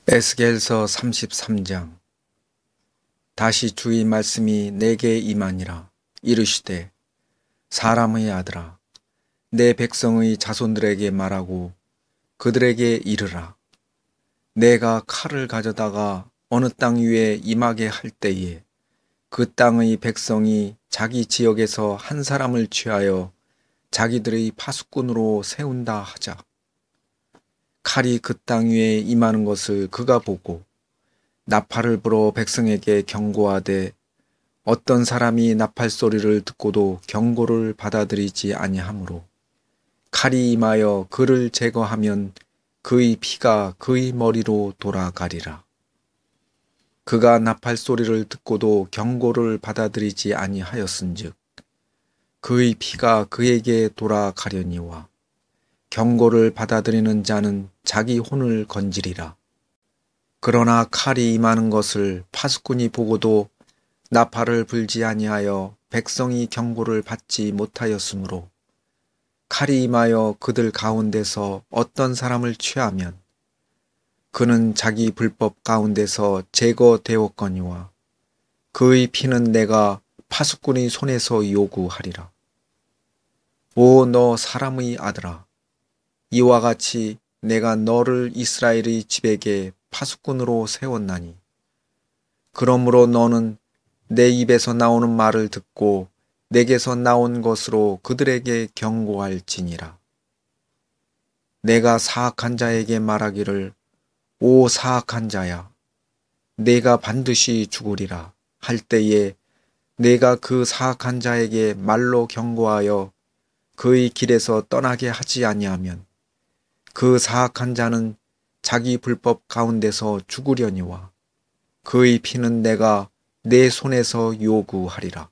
에스겔서 33장. 다시 주의 말씀이 내게 임하니라. 이르시되 사람의 아들아, 내 백성의 자손들에게 말하고 그들에게 이르라. 내가 칼을 가져다가 어느 땅 위에 임하게 할 때에 그 땅의 백성이 자기 지역에서 한 사람을 취하여 자기들의 파수꾼으로 세운다 하자. 칼이 그 땅 위에 임하는 것을 그가 보고 나팔을 불어 백성에게 경고하되 어떤 사람이 나팔 소리를 듣고도 경고를 받아들이지 아니하므로 칼이 임하여 그를 제거하면 그의 피가 그의 머리로 돌아가리라. 그가 나팔 소리를 듣고도 경고를 받아들이지 아니하였은즉 그의 피가 그에게 돌아가려니와 경고를 받아들이는 자는 자기 혼을 건지리라. 그러나 칼이 임하는 것을 파수꾼이 보고도 나팔을 불지 아니하여 백성이 경고를 받지 못하였으므로 칼이 임하여 그들 가운데서 어떤 사람을 취하면 그는 자기 불법 가운데서 제거되었거니와 그의 피는 내가 파수꾼의 손에서 요구하리라. 오 너 사람의 아들아, 이와 같이 내가 너를 이스라엘의 집에게 파수꾼으로 세웠나니 그러므로 너는 내 입에서 나오는 말을 듣고 내게서 나온 것으로 그들에게 경고할지니라. 내가 사악한 자에게 말하기를 오 사악한 자야, 내가 반드시 죽으리라 할 때에 내가 그 사악한 자에게 말로 경고하여 그의 길에서 떠나게 하지 아니하면 그 사악한 자는 자기 불법 가운데서 죽으려니와 그의 피는 내가 내 손에서 요구하리라.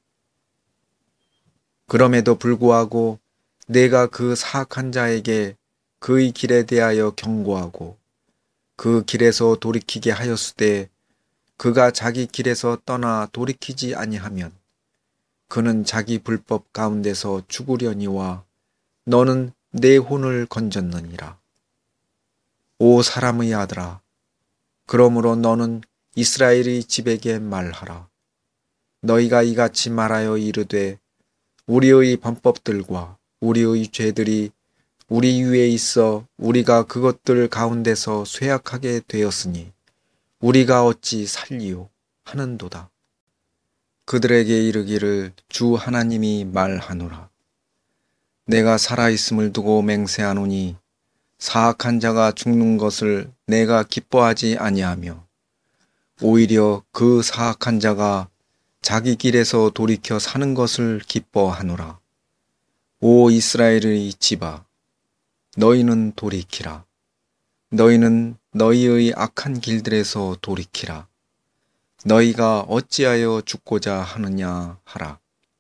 그럼에도 불구하고 내가 그 사악한 자에게 그의 길에 대하여 경고하고 그 길에서 돌이키게 하였으되 그가 자기 길에서 떠나 돌이키지 아니하면 그는 자기 불법 가운데서 죽으려니와 너는 내 혼을 건졌느니라. 오 사람의 아들아, 그러므로 너는 이스라엘의 집에게 말하라. 너희가 이같이 말하여 이르되 우리의 범법들과 우리의 죄들이 우리 위에 있어 우리가 그것들 가운데서 쇠약하게 되었으니 우리가 어찌 살리요 하는도다. 그들에게 이르기를 주 하나님이 말하노라. 내가 살아있음을 두고 맹세하노니 사악한 자가 죽는 것을 내가 기뻐하지 아니하며 오히려 그 사악한 자가 자기 길에서 돌이켜 사는 것을 기뻐하노라. 오 이스라엘의 집아, 너희는 돌이키라. 너희는 너희의 악한 길들에서 돌이키라. 너희가 어찌하여 죽고자 하느냐 하라.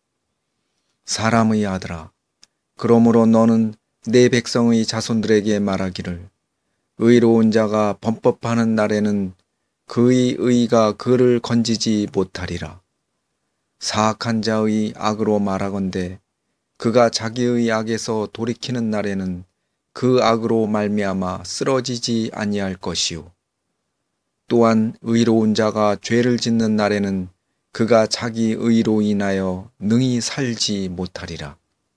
사람의 아들아, 그러므로 너는 내 백성의 자손들에게 말하기를 의로운 자가 범법하는 날에는 그의 의가 그를 건지지 못하리라. 사악한 자의 악으로 말하건대 그가 자기의 악에서 돌이키는 날에는 그 악으로 말미암아 쓰러지지 아니할 것이요. 또한 의로운 자가 죄를 짓는 날에는 그가 자기 의로 인하여 능히 살지 못하리라.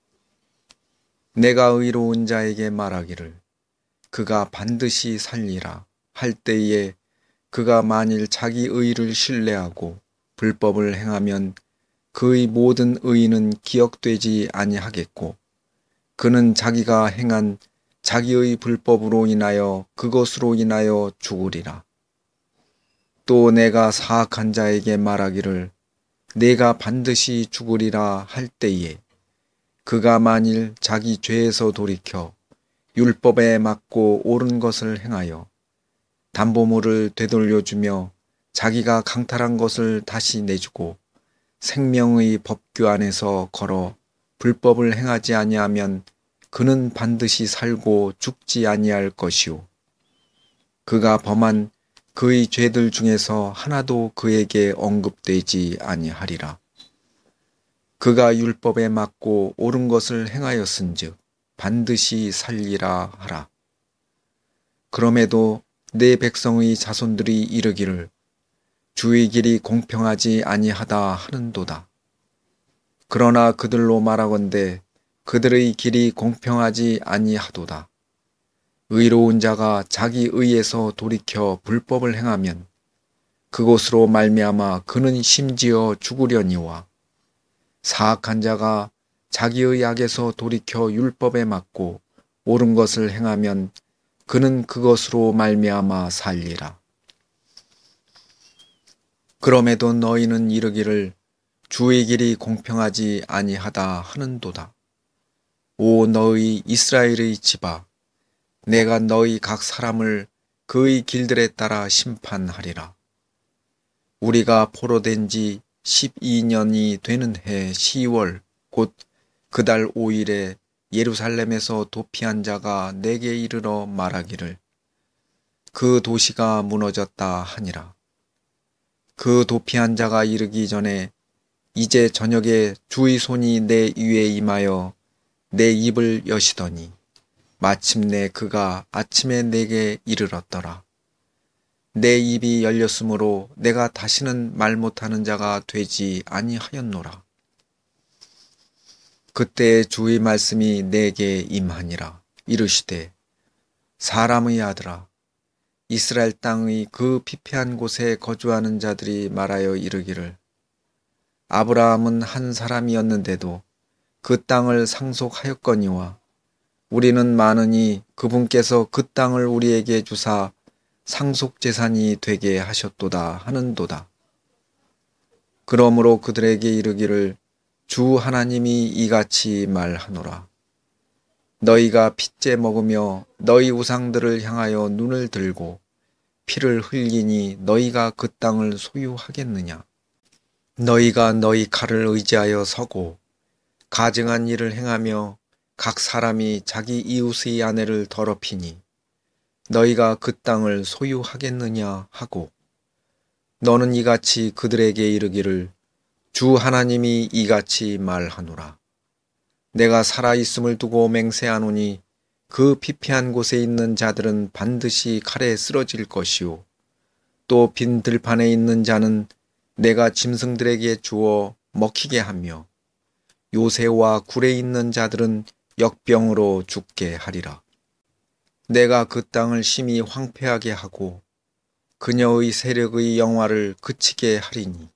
내가 의로운 자에게 말하기를 그가 반드시 살리라 할 때에 그가 만일 자기 의를 신뢰하고 불법을 행하면 그의 모든 의는 기억되지 아니하겠고 그는 자기가 행한 자기의 불법으로 인하여 그것으로 인하여 죽으리라. 또 내가 사악한 자에게 말하기를 내가 반드시 죽으리라 할 때에 그가 만일 자기 죄에서 돌이켜 율법에 맞고 옳은 것을 행하여 담보물을 되돌려주며 자기가 강탈한 것을 다시 내주고 생명의 법규 안에서 걸어 불법을 행하지 아니하면 그는 반드시 살고 죽지 아니할 것이요. 그가 범한 그의 죄들 중에서 하나도 그에게 언급되지 아니하리라. 그가 율법에 맞고 옳은 것을 행하였은즉 반드시 살리라 하라. 그럼에도 내 백성의 자손들이 이르기를 주의 길이 공평하지 아니하다 하는도다. 그러나 그들로 말하건대 그들의 길이 공평하지 아니하도다. 의로운 자가 자기 의에서 돌이켜 불법을 행하면 그것으로 말미암아 그는 심지어 죽으려니와 사악한 자가 자기의 악에서 돌이켜 율법에 맞고 옳은 것을 행하면 그는 그것으로 말미암아 살리라. 그럼에도 너희는 이르기를 주의 길이 공평하지 아니하다 하는도다. 오 너희 이스라엘의 집아, 내가 너희 각 사람을 그의 길들에 따라 심판하리라. 우리가 포로된 지 12년이 되는 해 10월 곧 그달 5일에 예루살렘에서 도피한 자가 내게 이르러 말하기를 그 도시가 무너졌다 하니라. 그 도피한 자가 이르기 전에 이제 저녁에 주의 손이 내 위에 임하여 내 입을 여시더니 마침내 그가 아침에 내게 이르렀더라. 내 입이 열렸으므로 내가 다시는 말 못하는 자가 되지 아니하였노라. 그때 주의 말씀이 내게 임하니라. 이르시되 사람의 아들아, 이스라엘 땅의 그 피폐한 곳에 거주하는 자들이 말하여 이르기를 아브라함은 한 사람이었는데도 그 땅을 상속하였거니와 우리는 많으니 그분께서 그 땅을 우리에게 주사 상속재산이 되게 하셨도다 하는도다. 그러므로 그들에게 이르기를 주 하나님이 이같이 말하노라. 너희가 핏째 먹으며 너희 우상들을 향하여 눈을 들고 피를 흘리니 너희가 그 땅을 소유하겠느냐. 너희가 너희 칼을 의지하여 서고 가증한 일을 행하며 각 사람이 자기 이웃의 아내를 더럽히니 너희가 그 땅을 소유하겠느냐 하고 너는 이같이 그들에게 이르기를 주 하나님이 이같이 말하노라. 내가 살아있음을 두고 맹세하노니 그 피폐한 곳에 있는 자들은 반드시 칼에 쓰러질 것이요 또 빈 들판에 있는 자는 내가 짐승들에게 주어 먹히게 하며 요새와 굴에 있는 자들은 역병으로 죽게 하리라. 내가 그 땅을 심히 황폐하게 하고 그녀의 세력의 영화를 그치게 하리니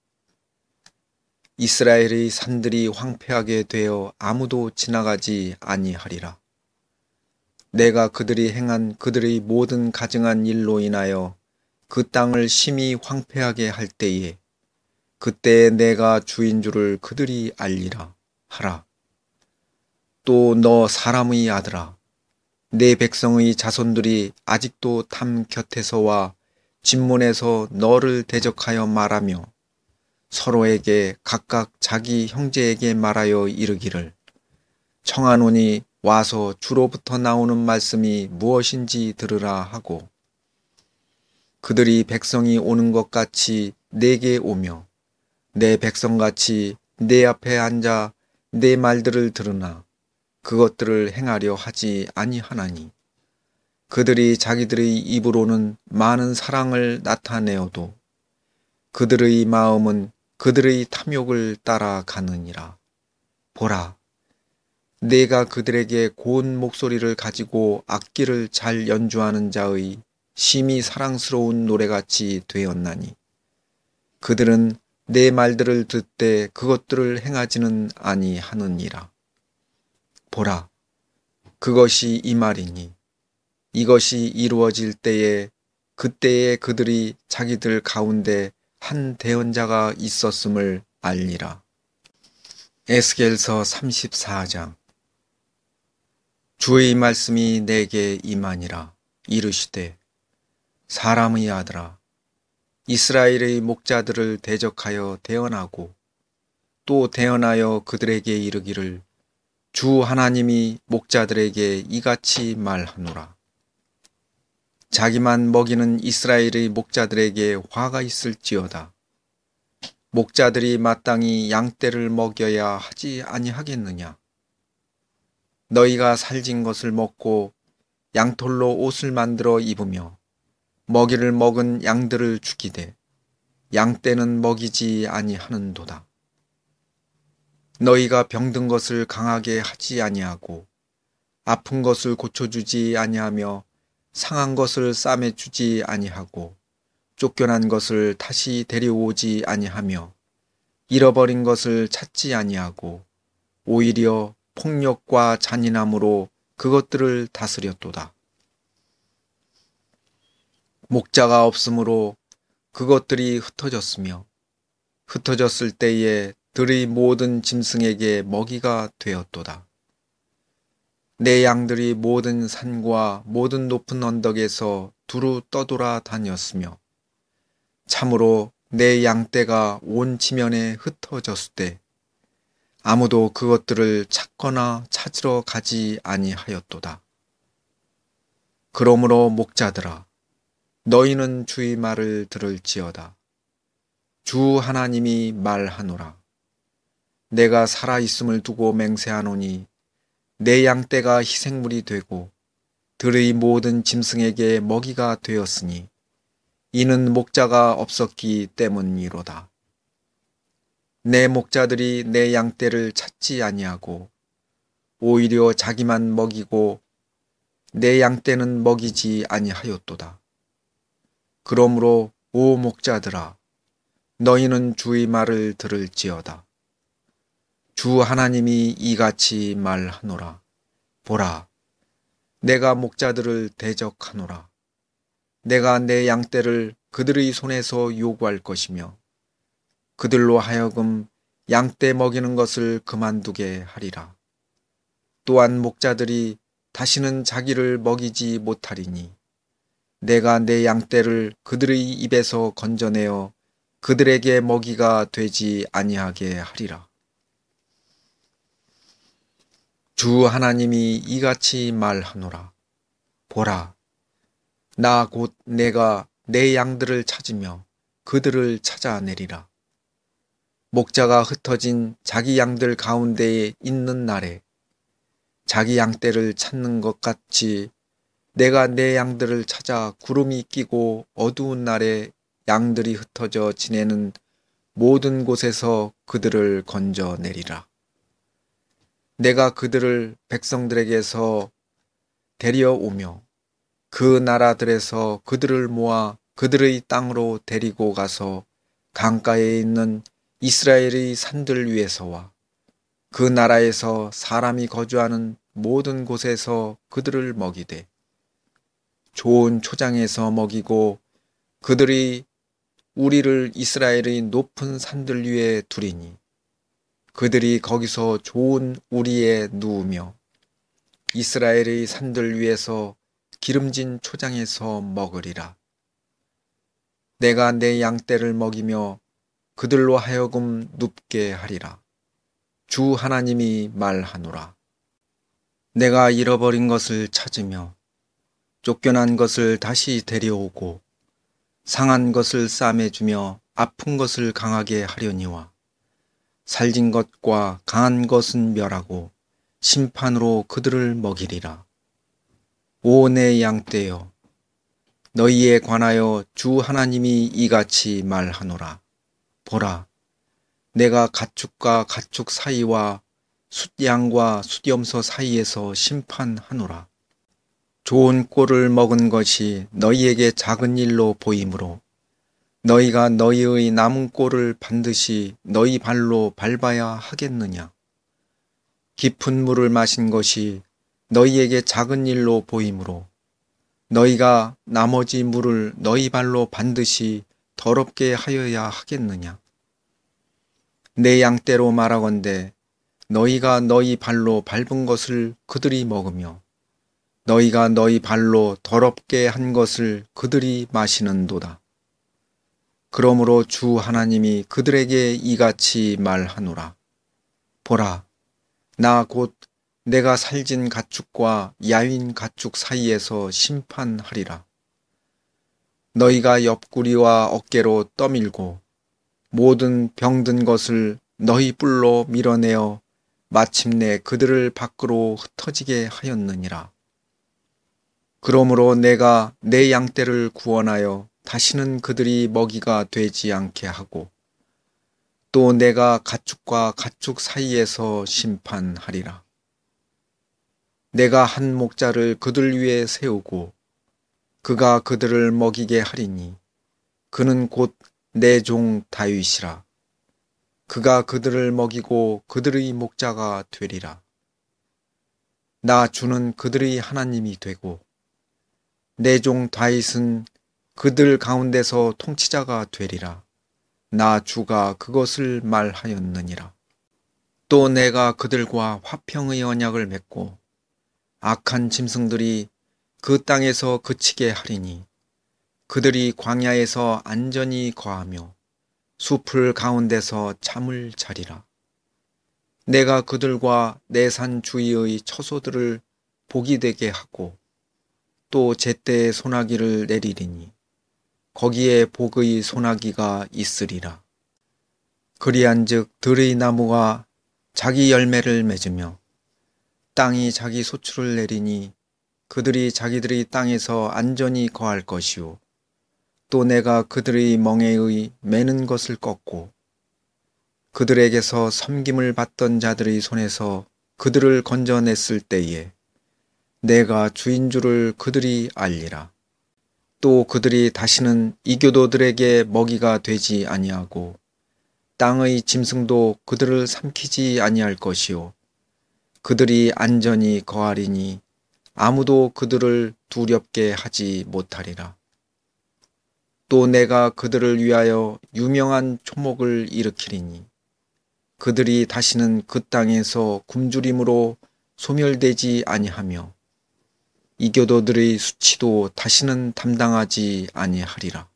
이스라엘의 산들이 황폐하게 되어 아무도 지나가지 아니하리라. 내가 그들이 행한 그들의 모든 가증한 일로 인하여 그 땅을 심히 황폐하게 할 때에 그때에 내가 주인 줄을 그들이 알리라 하라. 또 너 사람의 아들아, 내 백성의 자손들이 아직도 담 곁에서와 진문에서 너를 대적하여 말하며 서로에게 각각 자기 형제에게 말하여 이르기를 청하노니 와서 주로부터 나오는 말씀이 무엇인지 들으라 하고 그들이 백성이 오는 것 같이 내게 오며 내 백성같이 내 앞에 앉아 내 말들을 들으나 그것들을 행하려 하지 아니하나니 그들이 자기들의 입으로는 많은 사랑을 나타내어도 그들의 마음은 그들의 탐욕을 따라가느니라. 보라, 내가 그들에게 고운 목소리를 가지고 악기를 잘 연주하는 자의 심히 사랑스러운 노래같이 되었나니 그들은 내 말들을 듣되 그것들을 행하지는 아니하느니라. 보라, 그것이 이 말이니 이것이 이루어질 때에 그때에 그들이 자기들 가운데 한 대언자가 있었음을 알리라. 에스겔서 34장. 주의 말씀이 내게 임하니라. 이르시되 사람의 아들아, 이스라엘의 목자들을 대적하여 대언하고 또 대언하여 그들에게 이르기를 주 하나님이 목자들에게 이같이 말하노라. 자기만 먹이는 이스라엘의 목자들에게 화가 있을지어다. 목자들이 마땅히 양떼를 먹여야 하지 아니하겠느냐. 너희가 살진 것을 먹고 양털로 옷을 만들어 입으며 먹이를 먹은 양들을 죽이되 양떼는 먹이지 아니하는도다. 너희가 병든 것을 강하게 하지 아니하고 아픈 것을 고쳐주지 아니하며 상한 것을 싸매주지 아니하고 쫓겨난 것을 다시 데려오지 아니하며 잃어버린 것을 찾지 아니하고 오히려 폭력과 잔인함으로 그것들을 다스렸도다. 목자가 없으므로 그것들이 흩어졌으며 흩어졌을 때에 들의 모든 짐승에게 먹이가 되었도다. 내 양들이 모든 산과 모든 높은 언덕에서 두루 떠돌아 다녔으며 참으로 내 양떼가 온 지면에 흩어졌을 때 아무도 그것들을 찾거나 찾으러 가지 아니하였도다. 그러므로 목자들아, 너희는 주의 말을 들을지어다. 주 하나님이 말하노라. 내가 살아있음을 두고 맹세하노니 내 양떼가 희생물이 되고 들의 모든 짐승에게 먹이가 되었으니 이는 목자가 없었기 때문이로다. 내 목자들이 내 양떼를 찾지 아니하고 오히려 자기만 먹이고 내 양떼는 먹이지 아니하였도다. 그러므로 오 목자들아, 너희는 주의 말을 들을지어다. 주 하나님이 이같이 말하노라. 보라, 내가 목자들을 대적하노라. 내가 내 양떼를 그들의 손에서 요구할 것이며 그들로 하여금 양떼 먹이는 것을 그만두게 하리라. 또한 목자들이 다시는 자기를 먹이지 못하리니 내가 내 양떼를 그들의 입에서 건져내어 그들에게 먹이가 되지 아니하게 하리라. 주 하나님이 이같이 말하노라. 보라, 나 곧 내가 내 양들을 찾으며 그들을 찾아내리라. 목자가 흩어진 자기 양들 가운데에 있는 날에 자기 양떼를 찾는 것 같이 내가 내 양들을 찾아 구름이 끼고 어두운 날에 양들이 흩어져 지내는 모든 곳에서 그들을 건져내리라. 내가 그들을 백성들에게서 데려오며 그 나라들에서 그들을 모아 그들의 땅으로 데리고 가서 강가에 있는 이스라엘의 산들 위에서와 그 나라에서 사람이 거주하는 모든 곳에서 그들을 먹이되 좋은 초장에서 먹이고 그들이 우리를 이스라엘의 높은 산들 위에 두리니 그들이 거기서 좋은 우리에 누우며 이스라엘의 산들 위에서 기름진 초장에서 먹으리라. 내가 내 양떼를 먹이며 그들로 하여금 눕게 하리라. 주 하나님이 말하노라. 내가 잃어버린 것을 찾으며 쫓겨난 것을 다시 데려오고 상한 것을 싸매주며 아픈 것을 강하게 하려니와 살진 것과 강한 것은 멸하고 심판으로 그들을 먹이리라. 오 내 양떼여, 너희에 관하여 주 하나님이 이같이 말하노라. 보라, 내가 가축과 가축 사이와 숫양과 숫염소 사이에서 심판하노라. 좋은 꼴을 먹은 것이 너희에게 작은 일로 보이므로 너희가 너희의 남은 꼴을 반드시 너희 발로 밟아야 하겠느냐. 깊은 물을 마신 것이 너희에게 작은 일로 보이므로 너희가 나머지 물을 너희 발로 반드시 더럽게 하여야 하겠느냐. 내 양떼로 말하건대 너희가 너희 발로 밟은 것을 그들이 먹으며 너희가 너희 발로 더럽게 한 것을 그들이 마시는도다. 그러므로 주 하나님이 그들에게 이같이 말하노라. 보라, 나 곧 내가 살진 가축과 야윈 가축 사이에서 심판하리라. 너희가 옆구리와 어깨로 떠밀고 모든 병든 것을 너희 뿔로 밀어내어 마침내 그들을 밖으로 흩어지게 하였느니라. 그러므로 내가 내 양떼를 구원하여 다시는 그들이 먹이가 되지 않게 하고 또 내가 가축과 가축 사이에서 심판하리라. 내가 한 목자를 그들 위에 세우고 그가 그들을 먹이게 하리니 그는 곧 내 종 다윗이라. 그가 그들을 먹이고 그들의 목자가 되리라. 나 주는 그들의 하나님이 되고 내 종 다윗은 그들 가운데서 통치자가 되리라. 나 주가 그것을 말하였느니라. 또 내가 그들과 화평의 언약을 맺고 악한 짐승들이 그 땅에서 그치게 하리니 그들이 광야에서 안전히 거하며 숲을 가운데서 잠을 자리라. 내가 그들과 내 산 주위의 처소들을 복이 되게 하고 또 제때에 소나기를 내리리니 거기에 복의 소나기가 있으리라. 그리한즉 들의 나무가 자기 열매를 맺으며 땅이 자기 소출을 내리니 그들이 자기들의 땅에서 안전히 거할 것이요 또 내가 그들의 멍에의 매는 것을 꺾고 그들에게서 섬김을 받던 자들의 손에서 그들을 건져냈을 때에 내가 주인 줄을 그들이 알리라. 또 그들이 다시는 이교도들에게 먹이가 되지 아니하고 땅의 짐승도 그들을 삼키지 아니할 것이요 그들이 안전히 거하리니 아무도 그들을 두렵게 하지 못하리라. 또 내가 그들을 위하여 유명한 초목을 일으키리니 그들이 다시는 그 땅에서 굶주림으로 소멸되지 아니하며 이교도들의 수치도 다시는 담당하지 아니하리라.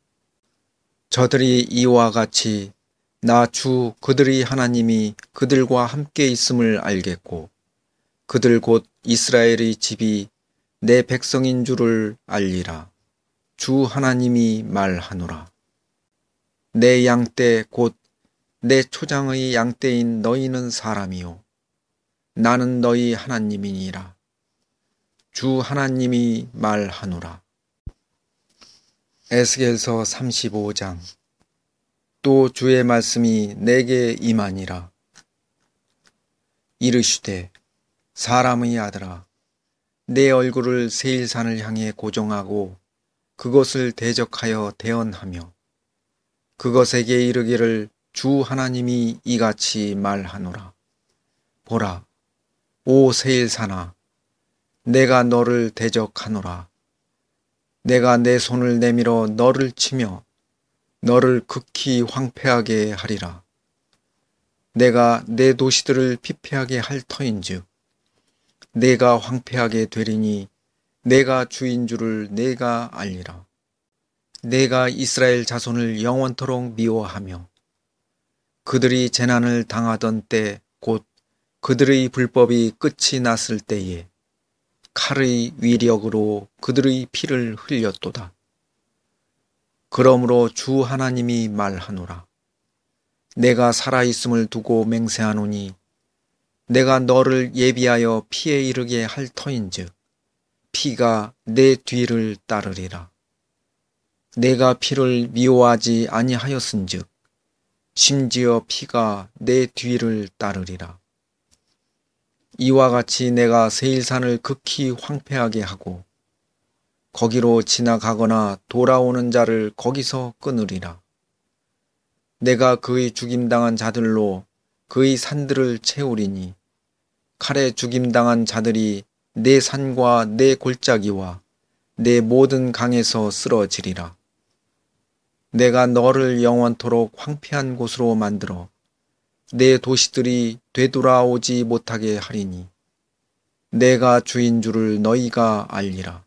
저들이 이와 같이 나 주 그들의 하나님이 그들과 함께 있음을 알겠고 그들 곧 이스라엘의 집이 내 백성인 줄을 알리라. 주 하나님이 말하노라. 내 양떼 곧 내 초장의 양떼인 너희는 사람이요 나는 너희 하나님이니라. 주 하나님이 말하노라. 에스겔서 35장. 또 주의 말씀이 내게 임하니라. 이르시되 사람의 아들아 내 얼굴을 세일산을 향해 고정하고 그것을 대적하여 대언하며 그것에게 이르기를 주 하나님이 이같이 말하노라. 보라, 오 세일산아, 내가 너를 대적하노라. 내가 내 손을 내밀어 너를 치며 너를 극히 황폐하게 하리라. 내가 내 도시들을 피폐하게 할 터인즉 내가 황폐하게 되리니 내가 주인 줄을 내가 알리라. 내가 이스라엘 자손을 영원토록 미워하며 그들이 재난을 당하던 때 곧 그들의 불법이 끝이 났을 때에 칼의 위력으로 그들의 피를 흘렸도다. 그러므로 주 하나님이 말하노라. 내가 살아있음을 두고 맹세하노니 내가 너를 예비하여 피에 이르게 할 터인즉 피가 내 뒤를 따르리라. 내가 피를 미워하지 아니하였은즉 심지어 피가 내 뒤를 따르리라. 이와 같이 내가 세일산을 극히 황폐하게 하고 거기로 지나가거나 돌아오는 자를 거기서 끊으리라. 내가 그의 죽임당한 자들로 그의 산들을 채우리니 칼에 죽임당한 자들이 내 산과 내 골짜기와 내 모든 강에서 쓰러지리라. 내가 너를 영원토록 황폐한 곳으로 만들어 내 도시들이 되돌아오지 못하게 하리니 내가 주인 줄을 너희가 알리라.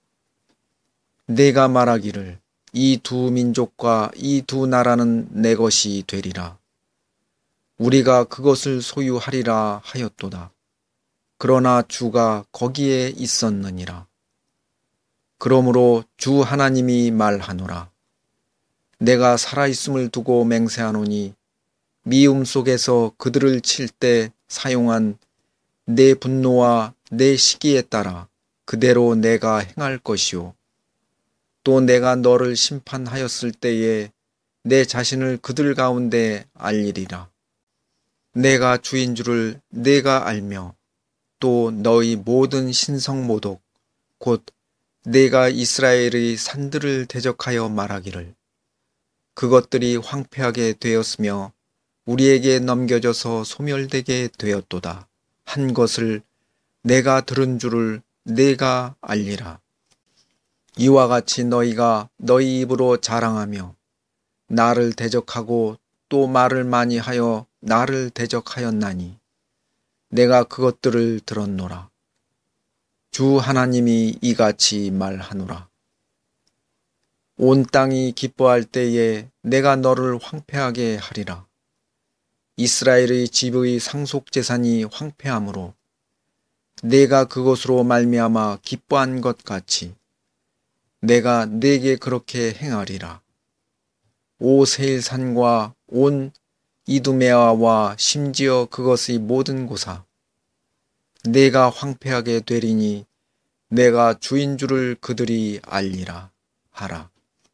내가 말하기를 이 두 민족과 이 두 나라는 내 것이 되리라. 우리가 그것을 소유하리라 하였도다. 그러나 주가 거기에 있었느니라. 그러므로 주 하나님이 말하노라. 내가 살아있음을 두고 맹세하노니 미움 속에서 그들을 칠 때 사용한 내 분노와 내 시기에 따라 그대로 내가 행할 것이요. 또 내가 너를 심판하였을 때에 내 자신을 그들 가운데 알리리라. 내가 주인 줄을 내가 알며 또 너희 모든 신성 모독 곧 내가 이스라엘의 산들을 대적하여 말하기를 그것들이 황폐하게 되었으며 우리에게 넘겨져서 소멸되게 되었도다 한 것을 내가 들은 줄을 내가 알리라. 이와 같이 너희가 너희 입으로 자랑하며 나를 대적하고 또 말을 많이 하여 나를 대적하였나니 내가 그것들을 들었노라. 주 하나님이 이같이 말하노라. 온 땅이 기뻐할 때에 내가 너를 황폐하게 하리라. 이스라엘의 집의 상속재산이 황폐함으로 내가 그것으로 말미암아 기뻐한 것 같이 내가 네게 그렇게 행하리라. 오 세일산과 온 이두메아와 심지어 그것의 모든 고사 내가 황폐하게 되리니 내가 주인 줄을 그들이 알리라 하라.